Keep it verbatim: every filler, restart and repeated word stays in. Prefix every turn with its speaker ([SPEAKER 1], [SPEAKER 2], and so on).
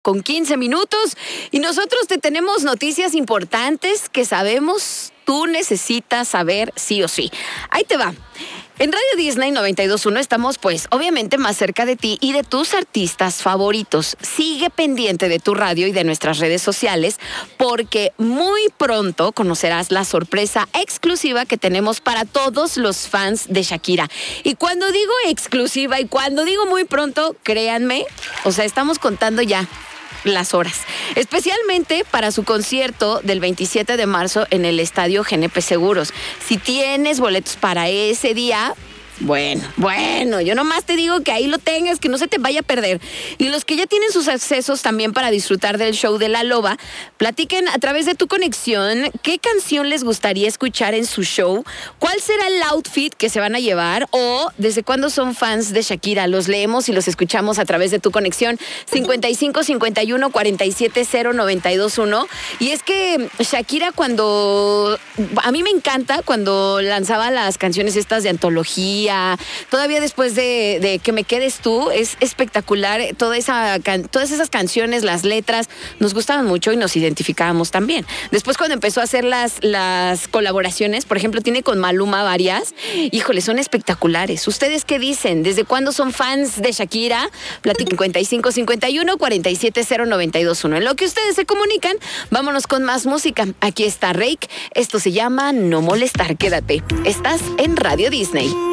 [SPEAKER 1] con quince minutos y nosotros te tenemos noticias importantes que sabemos tú necesitas saber sí o sí. Ahí te va. En Radio Disney noventa y dos punto uno estamos pues obviamente más cerca de ti y de tus artistas favoritos. Sigue pendiente de tu radio y de nuestras redes sociales porque muy pronto conocerás la sorpresa exclusiva que tenemos para todos los fans de Shakira. Y cuando digo exclusiva y cuando digo muy pronto, créanme, o sea, estamos contando ya las horas, especialmente para su concierto del veintisiete de marzo en el Estadio G N P Seguros. Si tienes boletos para ese día, bueno, bueno, yo nomás te digo que ahí lo tengas, que no se te vaya a perder. Y los que ya tienen sus accesos también para disfrutar del show de La Loba, platiquen a través de tu conexión qué canción les gustaría escuchar en su show, cuál será el outfit que se van a llevar o desde cuándo son fans de Shakira. Los leemos y los escuchamos a través de tu conexión cincuenta y cinco cincuenta y uno cuarenta y siete cero noventa y dos uno. Y es que Shakira cuando... A mí me encanta cuando lanzaba las canciones estas de antología, todavía después de, de Que me quedes tú, es espectacular. Toda esa, can, todas esas canciones, las letras, nos gustaban mucho y nos identificábamos también. Después cuando empezó a hacer las, las colaboraciones, por ejemplo, tiene con Maluma varias, híjole, son espectaculares. ¿Ustedes qué dicen? ¿Desde cuándo son fans de Shakira? Platiquen cincuenta y cinco cincuenta y uno cuarenta y siete cero noventa y dos uno. En lo que ustedes se comunican, vámonos con más música. Aquí está Rake, esto se llama No Molestar. Quédate, estás en Radio Disney.